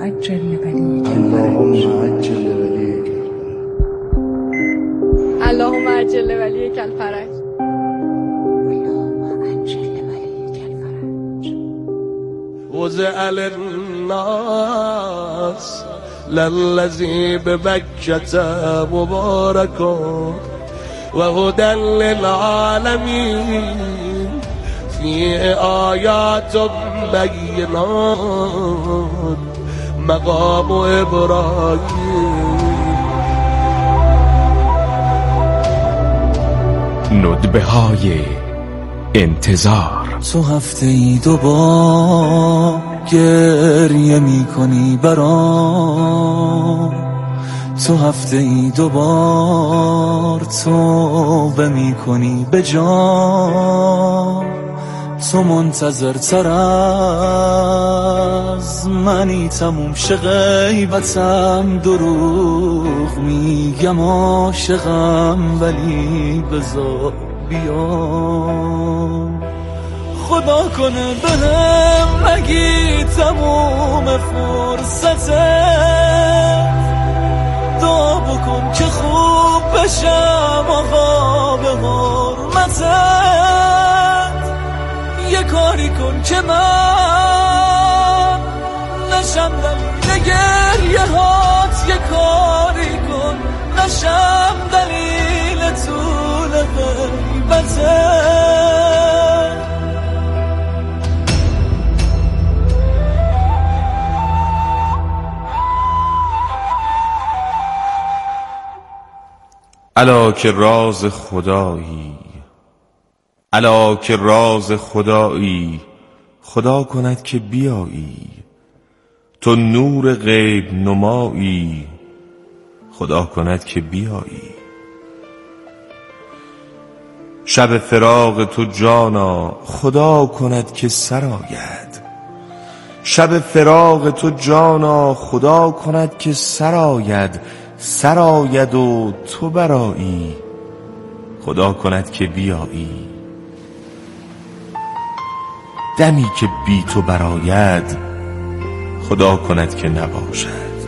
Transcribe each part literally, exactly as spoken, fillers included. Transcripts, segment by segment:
عجل لوليك اللهم عجل لوليك اللهم عجل لوليك الفرج وزع للناس للذي بمكة مبارك وهدى للعالمين فيه آيات بينات مقام إبراهيم. ندبه های انتظار. تو هفته ای دوبار گریه می کنی برام، تو هفته ای دوبار توبه می کنی به جان، تو منتظر تر از منی تموم شه غیبتم، دروغ میگم عاشقم ولی بذار بیام، خدا کنه بهم نگی تموم فرصته، دعا بکن که خوب بشم آقا به حرمتت، یه کاری کن که من نشم دلیل گریه هات، یه کاری کن نشم دلیل طول غیبتت. الا که راز خدایی، الا که راز خدایی، خدا کند که بیایی، تو نور غیب نمایی، خدا کند که بیایی. شب فراق تو جانا، خدا کند که سرآید، شب فراق تو جانا، خدا کند که سرآید، سرآید و تو برایی، خدا کند که بیایی. دمی که بی تو برآید، خدا کند که نباشد،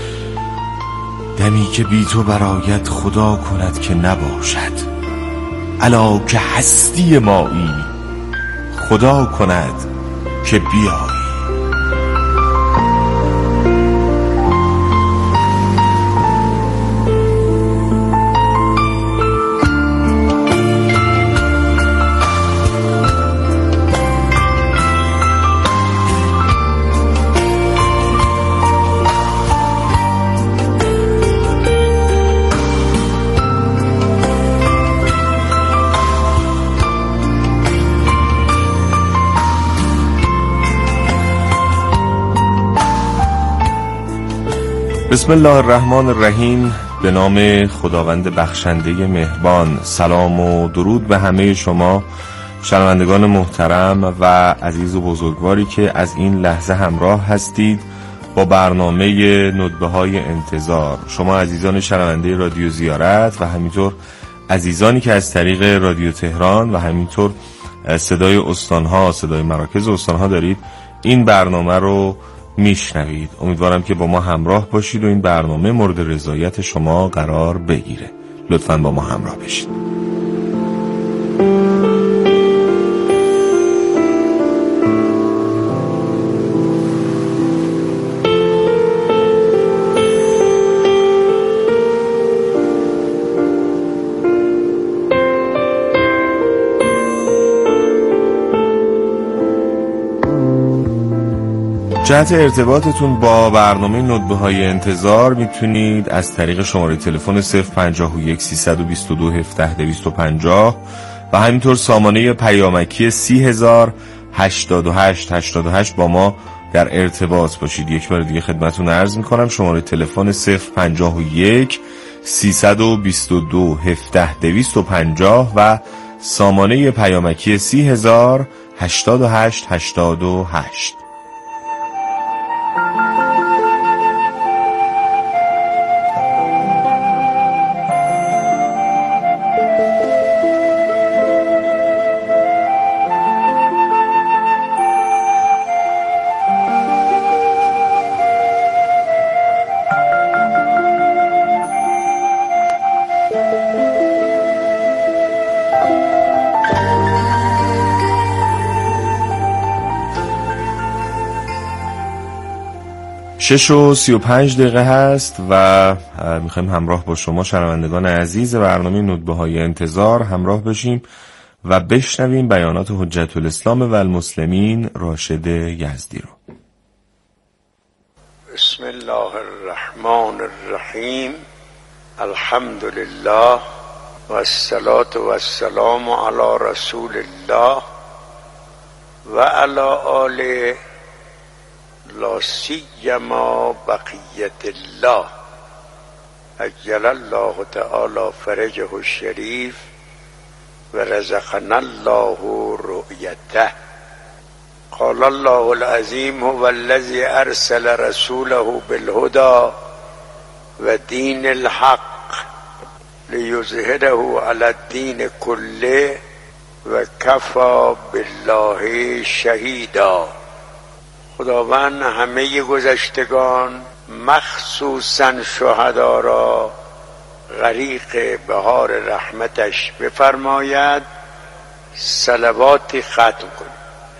دمی که بی تو برآید، خدا کند که نباشد. الا که هستی مایی، خدا کند که بیایی. بسم الله الرحمن الرحیم. به نام خداوند بخشنده مهربان. سلام و درود به همه شما شنوندگان محترم و عزیز و بزرگواری که از این لحظه همراه هستید با برنامه ندبه های انتظار. شما عزیزان شنونده رادیو زیارت و همینطور عزیزانی که از طریق رادیو تهران و همینطور صدای استانها، صدای مراکز استانها دارید این برنامه رو میشنوید. امیدوارم که با ما همراه باشید و این برنامه مورد رضایت شما قرار بگیره. لطفاً با ما همراه بشید. جهت ارتباطتون با برنامه ندبه های انتظار میتونید از طریق شماره تلفن صفر پنجاه و یک سیصد و بیست و دو هفده دویست و پنجاه و همینطور سامانه پیامکی سی هزار هشتاد و هشت هشتاد و هشت با ما در ارتباط باشید. یک بار دیگه خدمتتون عرض میکنم شماره تلفن صفر پنجاه و یک سیصد و بیست و دو هفده دویست و پنجاه و سامانه پیامکی سی هزار هشتاد و هشت هشتاد و هشت. شش و سی و پنج دقیقه هست و میخوایم همراه با شما شنوندگان عزیز برنامه ندبه های انتظار همراه بشیم و بشنویم بیانات حجت الاسلام و المسلمین راشد یزدی رو. بسم الله الرحمن الرحیم. الحمد لله و الصلاة و السلام علی رسول الله و علی آله لا سیما بقیت الله عجل الله تعالی فرجه الشریف و رزقنا الله رؤیته. قال الله العظیم هو الذی ارسل رسوله بالهدى و دین الحق لیظهره علی الدین کله و کفی بالله شهیدا. خداوند همه گذشتگان مخصوصا شهدا را غریق بهار رحمتش بفرماید. صلواتی ختم کنید.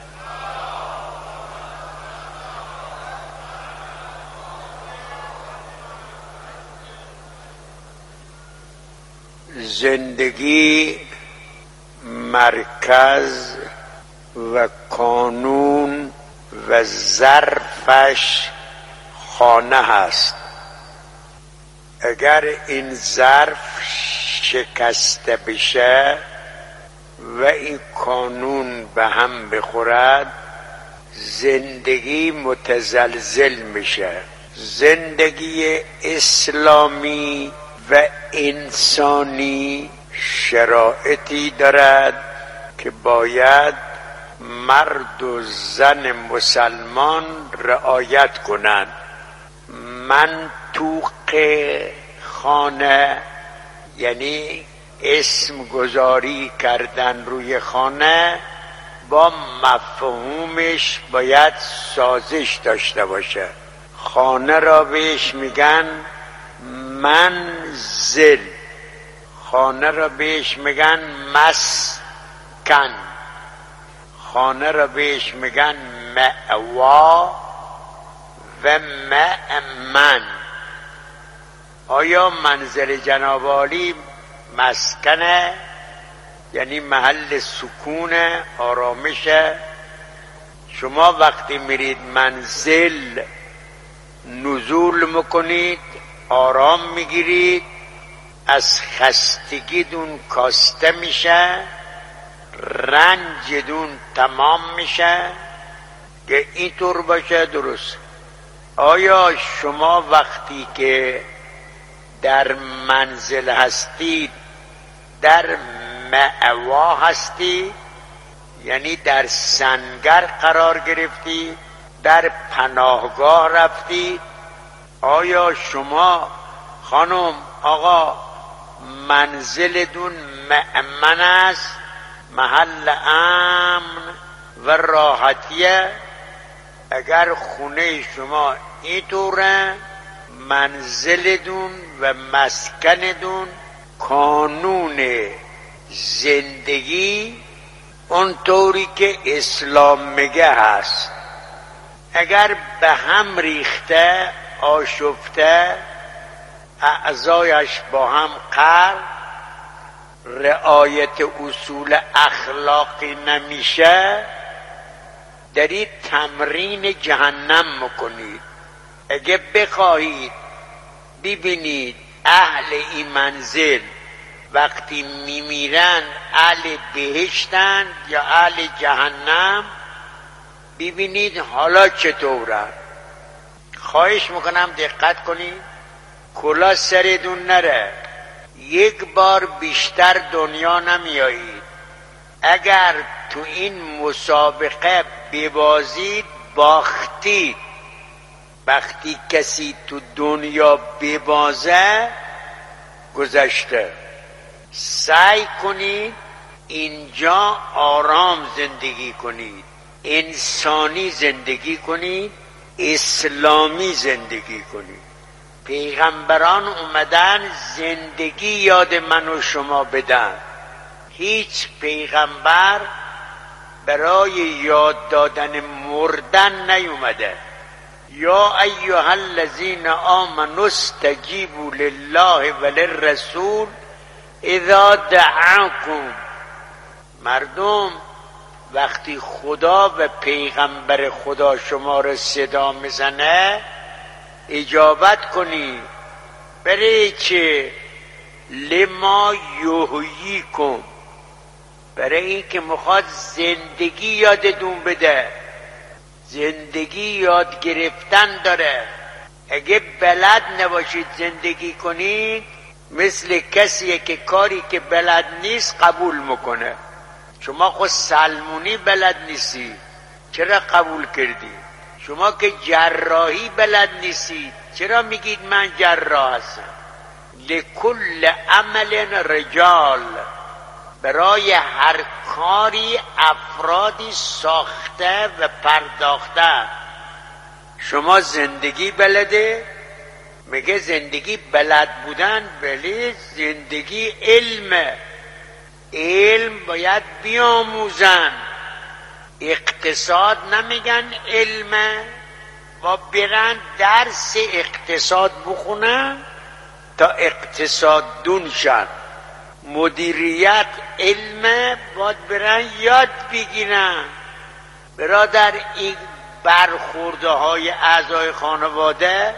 زندگی مرکز و کانون و ظرفش خانه هست. اگر این ظرف شکسته بشه و این کانون به هم بخورد زندگی متزلزل میشه. زندگی اسلامی و انسانی شرایطی دارد که باید مرد و زن مسلمان رعایت کنند. منطوق خانه یعنی اسم گذاری کردن روی خانه با مفهومش باید سازش داشته باشه. خانه را بهش میگن منزل، خانه را بهش میگن مسکن، خانه را بهش میگن مأوا و مأمن. آیا منزل جناب عالی مسکنه یعنی محل سکون آرامشه؟ شما وقتی میرید منزل نزول میکنید، آرام میگیرید، از خستگیدون کاسته میشه، رنجدون تمام میشه که اینطور باشه. درست. آیا شما وقتی که در منزل هستید در مأوا هستی یعنی در سنگر قرار گرفتی، در پناهگاه رفتی؟ آیا شما خانم آقا منزل دون مأمن است، محل امن و راحتیه؟ اگر خونه شما اینطوره منزل دون و مسکن دون کانون زندگی اونطوری که اسلام میگه هست. اگر به هم ریخته آشفته اعضایش با هم قرار رعایت اصول اخلاقی نمیشه دارید تمرین جهنم میکنید. اگه بخواهید ببینید اهل این منزل وقتی میمیرن اهل بهشتن یا اهل جهنم ببینید حالا چطوره. خواهش میکنم دقت کنید، کلا سرتون نره، یک بار بیشتر دنیا نمیایید. اگر تو این مسابقه ببازید باختید. وقتی کسی تو دنیا ببازه گذشته. سعی کنید اینجا آرام زندگی کنید، انسانی زندگی کنید، اسلامی زندگی کنید. پیغمبران اومدن زندگی یاد من و شما بدن. هیچ پیغمبر برای یاد دادن مردن نیومده. یا ایها الذین آمنوا استجیبوا لله وللرسول اذا دعاکم. مردم وقتی خدا و پیغمبر خدا شما را صدا میزنه اجابت کنی. برای چه؟ لما یحییکم، برای این که میخواد زندگی یادتون بده. زندگی یاد گرفتن داره. اگه بلد نباشید زندگی کنید مثل کسیه که کاری که بلد نیست قبول میکنه. شما خود سلمونی بلد نیستی، چرا قبول کردی؟ شما که جراحی بلد نیستی، چرا میگید من جراح هستم؟ لکل عمل رجال، برای هر کاری افرادی ساخته و پرداخته. شما زندگی بلده؟ میگه زندگی بلد بودن، ولی زندگی علمه. علم باید بیاموزن. اقتصاد نمیگن علمه، و برن درس اقتصاد بخونن تا اقتصاددون شن. مدیریت علمه، باید برن یاد بگیرن. برادر، این برخورده های اعضای خانواده،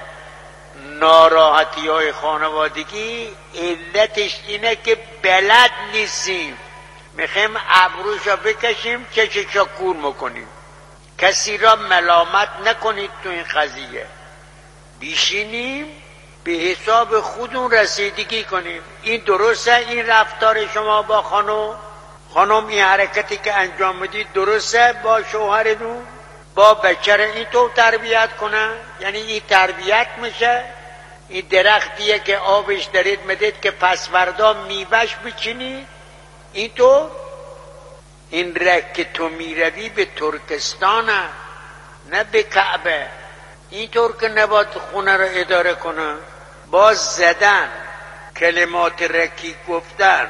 ناراحتی های خانوادگی علتش اینه که بلد نیستیم. میخوایم ابروشا بکشیم چششا کور میکنیم. کسی را ملامت نکنید تو این قضیه. بیشینیم به حساب خودمون رسیدگی کنیم. این درسته این رفتار شما با خانم؟ خانم این حرکتی که انجام میدید درسته با شوهرتون؟ با بچه را اینطور تربیت کنن؟ یعنی این تربیت میشه؟ این درختیه که آبش دارید میدید که پس فردا میوهش بچینید؟ اینطور؟ این ره که تو میروی به ترکستانه، نه به کعبه. اینطور که نباید خونه را اداره کنه. باز زدن، کلمات رکی گفتن،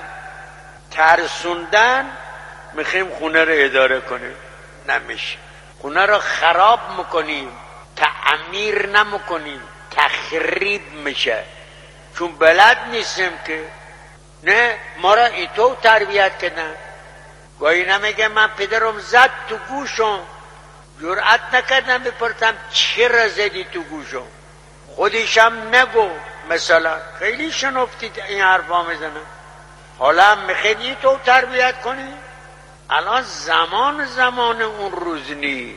ترسوندن، میخوایم خونه را اداره کنیم. نمیشه. خونه را خراب میکنیم، تعمیر نمیکنیم، تخریب میشه. چون بلد نیستیم که. نه، ما را اینطور تربیت کردن. گاهی نمیگه من پدرم زد تو گوشم، جرأت نکردم بپرسم چرا زدی تو گوشم. خودشم نگو. مثلا خیلی شنفتید این حرفا میزنن. حالا هم میخواید اینطور تربیت کنی؟ الان زمان زمان اون روز نی.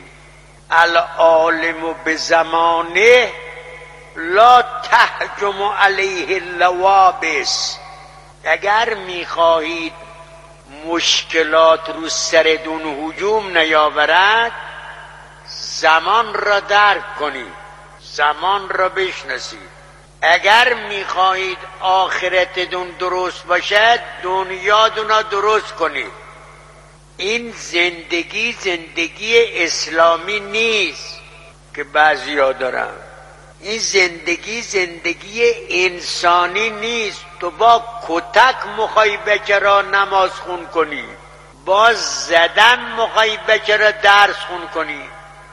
العالم به زمانه لا تهجم علیه اللوابس. اگر میخواهید مشکلات رو سردون هجوم نیاورد، زمان را درک کنید، زمان را بشناسید. اگر میخواهید آخرتتون درست باشد، دنیاتون را درست کنید. این زندگی زندگی اسلامی نیست که بعضیا دارن. این زندگی زندگی انسانی نیست. تو با کتک مخوای بچه را نماز خون کنی، با زدن مخوای بچه را درس خون کنی.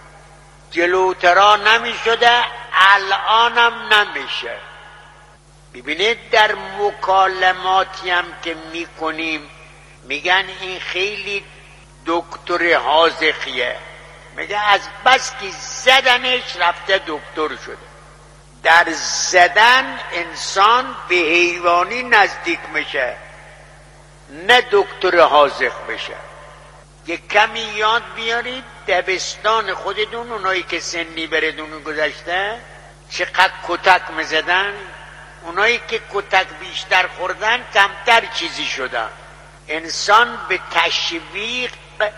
جلوترا نمی شده، الانم نمیشه. ببینید در مکالماتی هم که می کنیم میگن این خیلی دکتر حاذقیه. میگه از بس که زدنش رفته دکتر شده. در زدن انسان به حیوانی نزدیک میشه، نه دکتر حاذق بشه. یک کمی یاد بیارید دبستان خودتون، اونایی که سنی بردون گذشته چقدر کتک میزدن. اونایی که کتک بیشتر خوردن کمتر چیزی شدن. انسان به تشویق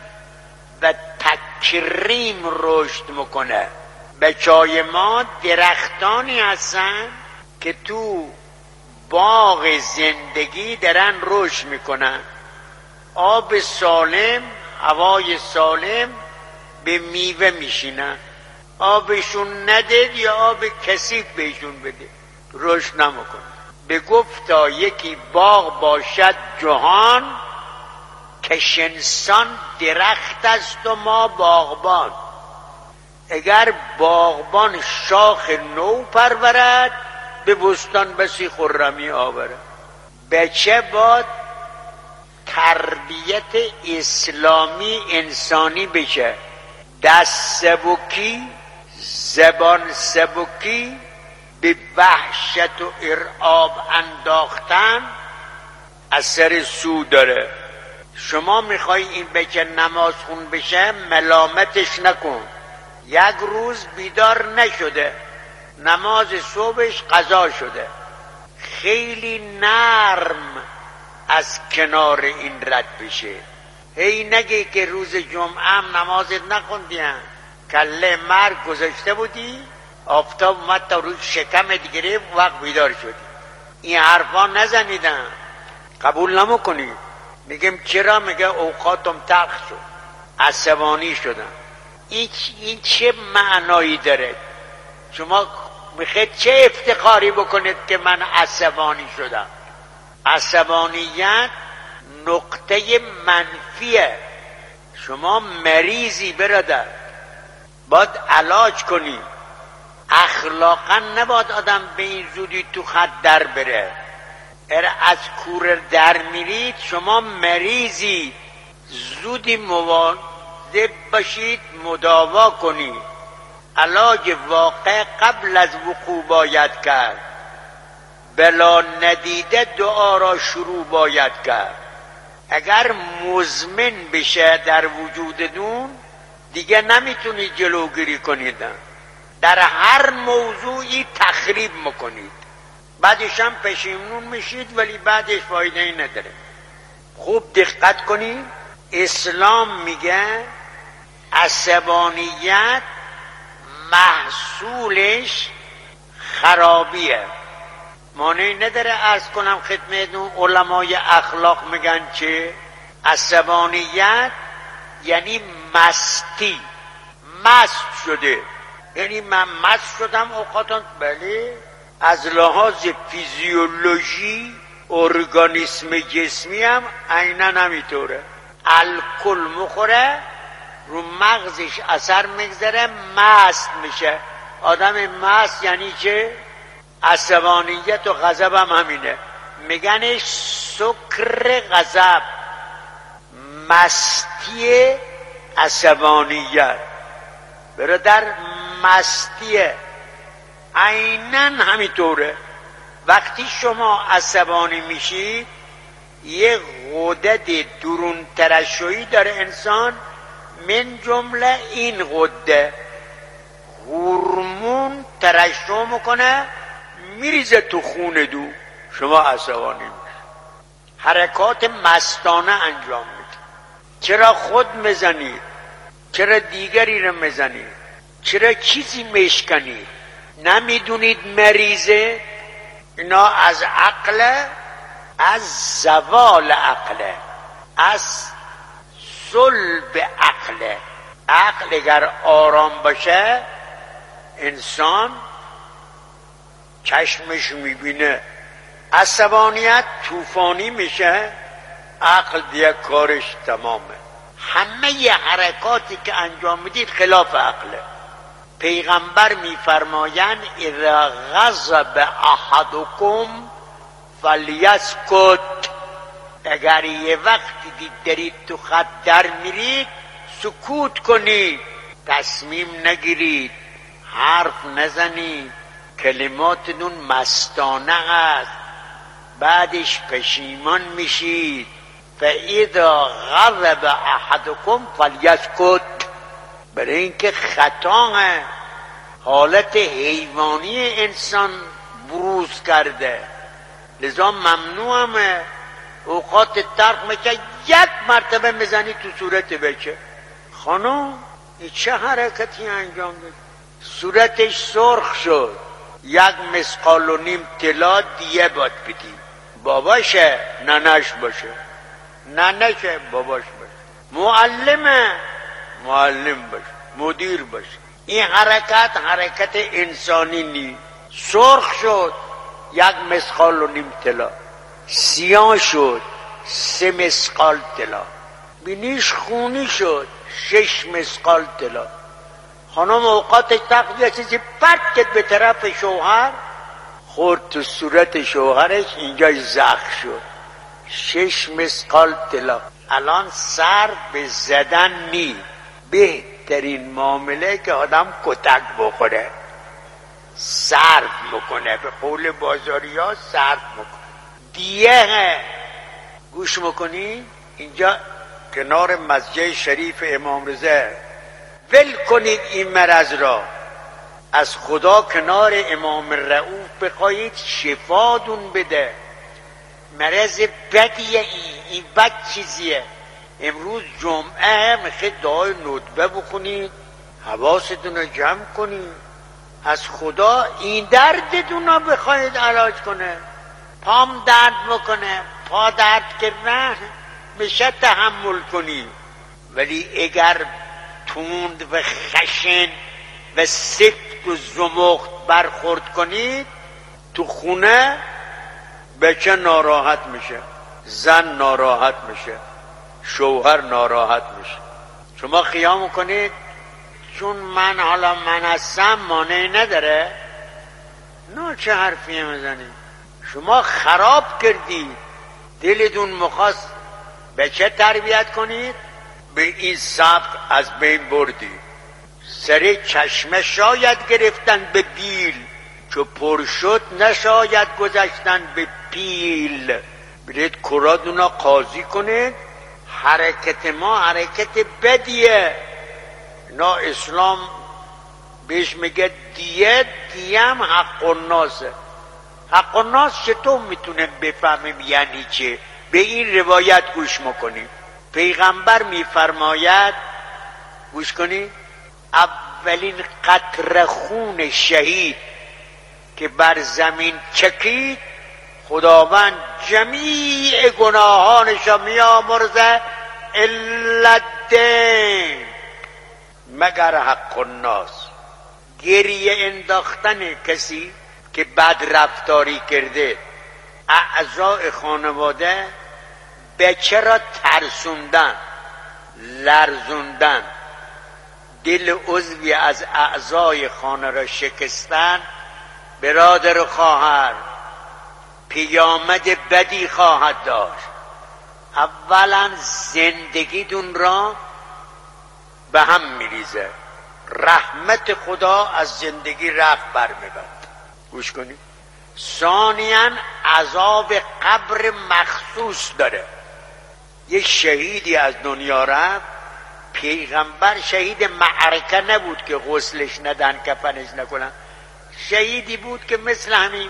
و تکریم رشد میکنه. بچای ما درختانی هستن که تو باغ زندگی درن رشد میکنن. آب سالم، هوای سالم، به میوه میشینن. آبشون ندید یا آب کثیف بهشون بده، رشد نمیکنه. به گفتا یکی باغ باشد جهان، که شنسان درخت است و ما باغبان. اگر باغبان شاخ نو پرورد به بستان بسی خرمی آورد. بچه باید تربیت اسلامی انسانی بشه. دست سبکی، زبان سبکی، به وحشت و ارعاب انداختن اثر سو داره. شما میخوای این بچه نماز خون بشه، ملامتش نکن. یک روز بیدار نشده، نماز صبحش قضا شده، خیلی نرم از کنار این رد بشه. هی نگه که روز جمعه هم نمازت نخوندیم، کله مرگ گذاشته بودی، آفتاب اومد تا روی شکمت گرفت، وقت بیدار شدی. این حرفا نزنیدن، قبول نمیکنی. میگم چرا؟ میگه اوقاتم تلخ شد، عصبانی شدم. این, این چه معنایی داره؟ شما میخواید چه افتخاری بکنید که من عصبانی شدم؟ عصبانیت نقطه منفیه. شما مریضی برادر، باید علاج کنی. اخلاقا نباید آدم به این زودی تو خط در بره. ار از کور در میرید شما مریضی، زودی مواظب باشید، مداوا کنید. علاج واقع قبل از وقوع باید کرد. بلا ندیده دعا را شروع باید کرد. اگر مزمن بشه در وجودتون دیگه نمیتونید جلوگیری کنید. در هر موضوعی تخریب میکنید، بعدش هم پشیمون میشید، ولی بعدش فایده ای نداره. خوب دقت کنید. اسلام میگه عصبانیت محصولش خرابیه. مانعی نداره عرض کنم خدمتتون علمای اخلاق میگن چه؟ عصبانیت یعنی مستی. مست شده یعنی من مست شدم اوقاتان. بله، از لحاظ فیزیولوژی ارگانیسم جسمی هم عیناً همینطوره. الکل مخوره، رو مغزش اثر میگذاره، مست میشه. آدم مست یعنی چه؟ عصبانیت و غضب هم همینه. میگنش سکر غضب، مستی عصبانیت. برادر مستیه عیناً همینطوره. وقتی شما عصبانی میشید یه غدد درون ترشحی داره انسان، من جمله این غده هورمون ترشح میکنه، میریزه تو خون دو، شما عصبانی میشید. حرکات مستانه انجام میدید. چرا خود میزنید؟ چرا دیگری رو میزنید؟ چرا چیزی میشکنید؟ نمیدونید مریضه؟ اینا از عقل، از زوال عقل، از صلب عقل. عقل اگر آرام باشه انسان چشمش میبینه. عصبانیت طوفانی میشه، عقل دیگه کارش تمامه. همه ی حرکاتی که انجام میدید خلاف عقله. پیغمبر میفرمایند اذا غضب احدکم فلیسکت. اگر یه وقتی دید دارید تو خط در میرید سکوت کنید، تصمیم نگیرید، حرف نزنید، کلماتتون مستانه است، بعدش پشیمان میشید. فاذا غضب احدکم فلیسکت. برای اینکه خطا حالت حیوانی انسان بروز کرده، لذا ممنوعه. اوقات ترک میشه یک مرتبه میزنی تو صورت بچه. خانم این چه حرکتی انجام داد؟ صورتش سرخ شد، یک مسقال و نیم طلا دیه باید بدی. باباشه ننش باشه، ننشه باباش باشه، معلمه معلم باشه، مدیر باشه. این حرکت حرکت انسانی نی. سرخ شد یک مسقال و نیم طلا، سیاه شد سه مسقال طلا، بینیش خونی شد شش مسقال طلا. خانم اوقاتش تقضی یه چیزی پرت کرد به طرف شوهر، خورد تو صورت شوهرش، اینجا زخم شد، شش مسقال طلا. الان سر به زدن نی، بهترین معامله که آدم کتک بخوره، صرف میکنه، به قول بازاری ها صرف میکنه. دیه گوش میکنی اینجا کنار مسجد شریف امام رضا، ول کنید این مرض را، از خدا کنار امام رؤوف بخواهید شفادون بده. مرض بدیه این، این بد چیزیه. امروز جمعه میخواد دعای ندبه بخونید، حواستون رو جمع کنید، از خدا این دردتون رو بخواهید علاج کنه. پام درد میکنه، پا درد که نه میشه تحمل کنی، ولی اگر توند و خشن و سفت و زمخت برخورد کنید تو خونه، بچه ناراحت میشه، زن ناراحت میشه، شوهر ناراحت میشه. شما خیال کنید چون من حالا من هستم مانعی نداره؟ نه، چه حرفیه میزنید؟ شما خراب کردید، دلتون مخواست بچه تربیت کنید، به این سبک از بین بردید. سر چشمه شاید گرفتن به بیل، چو پر شد نشاید گذشتن به پیل. برید کرادونا قاضی کنید. حرکت ما حرکت بدیه، نا اسلام بهش میگه دیه، دیه هم حق الناسه. حق الناس چطور میتونه بفهمیم یعنی چه؟ به این روایت گوش میکنیم. پیغمبر میفرماید، گوش کنید، اولین قطره خون شهید که بر زمین چکید، خداوند جمیع گناهانش را میامرزه الا الدین، مگر حق الناس. گریه انداختن کسی که بد رفتاری کرده، اعضای خانواده بچه را ترسوندن، لرزوندن، دل عضوی از اعضای خانه را شکستن، برادر و خواهر پیامد بدی خواهد داشت. اولا زندگیتون را به هم میریزه، رحمت خدا از زندگی رخت بر میبند. گوش کنید. ثانیاً عذاب قبر مخصوص داره. یه شهیدی از دنیا رفت، پیغمبر شهید معرکه نبود که غسلش ندن، کفنش نکنن، شهیدی بود که مثل همین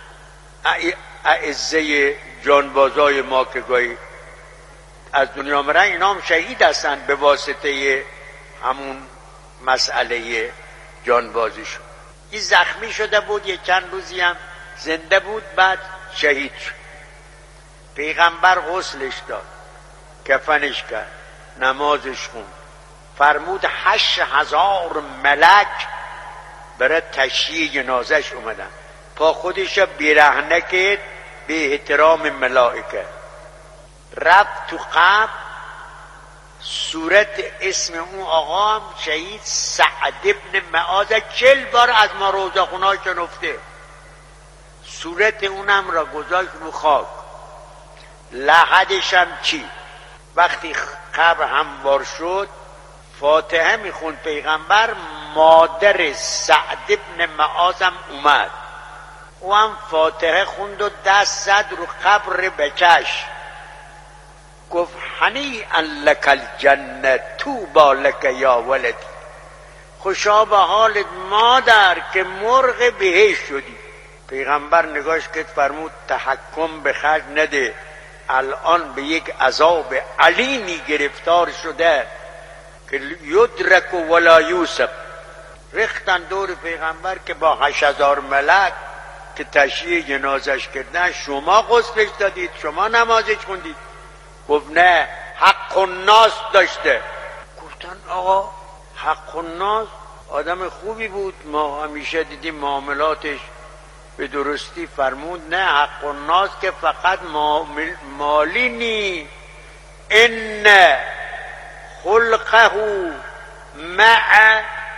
اعزه جانبازای ما که گاهی از دنیا مرن، اینا هم شهید هستن به واسطه همون مسئله جانبازیشون. این زخمی شده بود، یه چند روزی هم زنده بود، بعد شهید شد. پیغمبر غسلش داد، کفنش کرد، نمازش خوند، فرمود هشت هزار ملک برای تشییع جنازش اومدن. پا خودش بیرهنه کرد به احترام ملائکه، رفت تو قبر. صورت اسم اون آقا هم شهید سعد ابن معاذ چل بار از ما روزخونه‌اش شنفته. صورت اونم را گذاشت رو خاک، لحدش هم چی. وقتی قبر هموار شد، فاتحه میخوند پیغمبر، مادر سعد ابن معاذ هم اومد، او هم فاتحه خوند و دست زد رو قبر بچش، گفت هنیئا لک الجنه طوبی لک یا ولدی، خوشا به حالت مادر که مرغ بهشت شدی. پیغمبر نگاش کرد، فرمود تحکم به خرج نده، الان به یک عذاب علیمی گرفتار شده که یدرک ولا یوسف. ریختن دور پیغمبر که با هشت هزار ملک که تشییع جنازش کردن، شما غسلش دادید، شما نمازش خوندید. گفت نه، حق الناس داشته. گفتن آقا حق الناس آدم خوبی بود، ما همیشه دیدیم معاملاتش به درستی. فرمود نه، حق الناس که فقط مالی نی، ان خلقه مع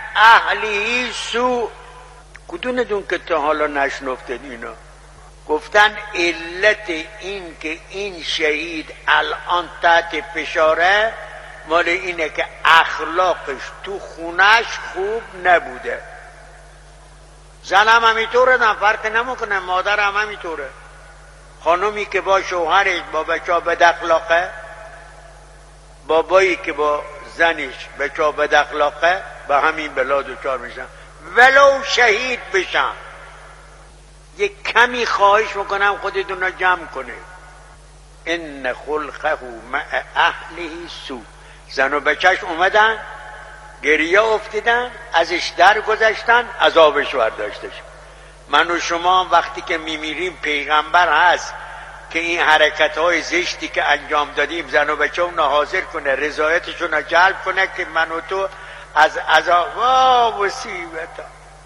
اهلی سو. کدومتون که تا حالا نشنفتید اینا؟ گفتن علت این که این شهید الان تحت فشاره مال اینه که اخلاقش تو خونش خوب نبوده. زن هم همینطوره، نه فرق نمیکنه، مادر هم همینطوره. خانومی که با شوهرش با بچه ها بد اخلاقه، بابایی که با زنش بچه ها بد اخلاقه، به همین بلا دوچار میشن ولو شهید بشن. یک کمی خواهش میکنم خودتون رو جمع کنه. ان خلقه مع اهله سو. زن و بچهش اومدن گریه افتیدن، ازش در گذشتن، عذابش برداشتش. من و شما وقتی که میمیریم پیغمبر هست که این حرکت های زشتی که انجام دادیم زن و بچه اون حاضر کنه، رضایتشون رو جلب کنه که من و تو از عذاب و مصیبت.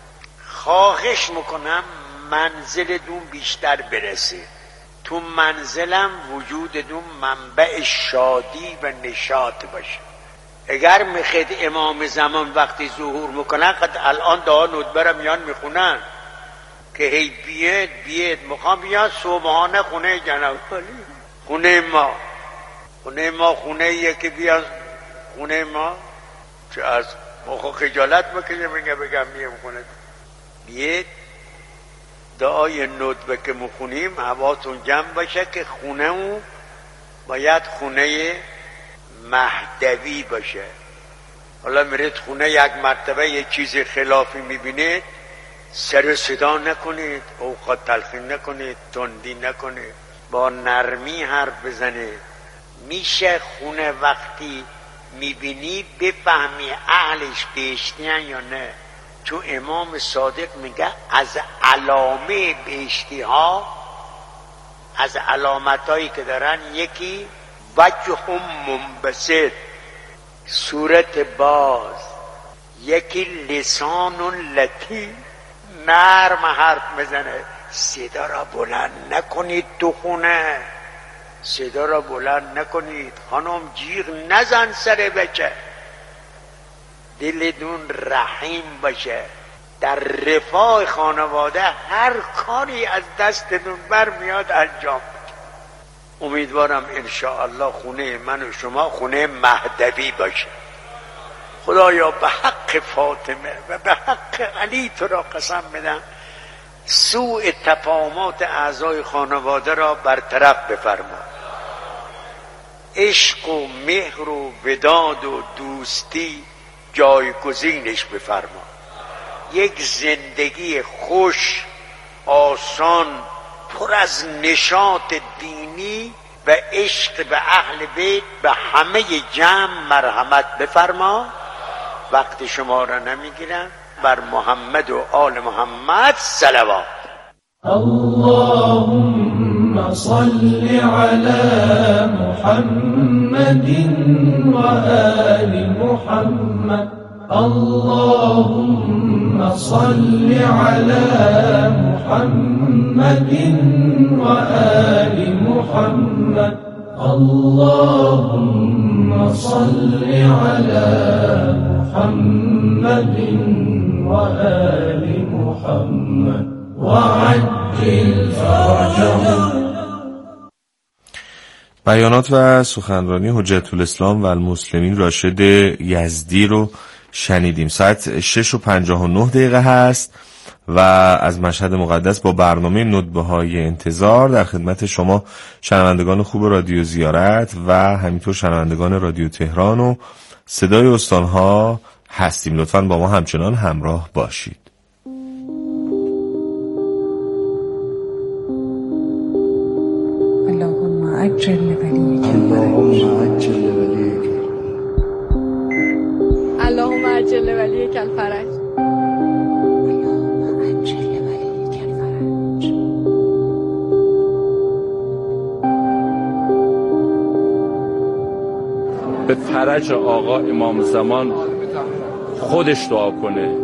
خواهش میکنم منزلتون بیشتر برسه. تو منزلم وجودتون منبع شادی و نشاط باشه. اگر میخواید امام زمان وقتی ظهور میکنن قد الان دعا ندبه را میان میخونن که هی بیاد بیاد میخوام بیاد صبحانه خونه جناب علی، خونه ما خونه ما خونه ایه که بیاد خونه ما. چه از مخو خجالت بکشه بگه بگم میم خونه بیاد. دعای ندبه که میخونیم حواتون جمع باشه که خونه اون باید خونه مهدوی باشه. حالا میرید خونه یک مرتبه یک چیز خلافی میبینید، سر صدا نکنید، اوقات تلخین نکنید، تندی نکنید، با نرمی حرف بزنید. میشه خونه وقتی میبینی بفهمی اهلش بهشتیان یا نه. تو امام صادق میگه از علامه بهشتی ها، از علامت هایی که دارن، یکی وجه منبسط، صورت باز، یکی لسان لطیف، نرم حرف میزنه. صدا را بلند نکنید تو خونه، صدا را بلند نکنید. خانم جیغ نزن سر بچه. دلتون رحیم باشه. در رفاه خانواده هر کاری از دستتون برمیاد انجام بده. امیدوارم انشاءالله خونه من و شما خونه مهدوی باشه. خدایا به حق فاطمه و به حق علی تو را قسم بدم سوء تفاهمات اعضای خانواده را برطرف بفرما. عشق و مهر و وداد و دوستی جایگزینش بفرما. یک زندگی خوش، آسان، پر از نشاط دینی و عشق به اهل بیت به همه جمع مرحمت بفرما. وقت شما را نمیگیرم. بر محمد و آل محمد صلوات. اللهم صل على محمد وآل محمد. اللهم صل على محمد وآل محمد. اللهم صل على محمد وآل محمد وعجل فرجهم. بیانات و سخنرانی حجت الاسلام و المسلمین راشد یزدی رو شنیدیم. ساعت شش و پنجاه و نه دقیقه هست و از مشهد مقدس با برنامه ندبه های انتظار در خدمت شما شنوندگان خوب رادیو زیارت و همینطور شنوندگان رادیو تهران و صدای استانها هستیم. لطفاً با ما همچنان همراه باشید. اللهم عجل لولیک اللهم عجل لولیک اللهم عجل لولیک الفرج. به فرج آقا امام زمان خودش دعا کنه.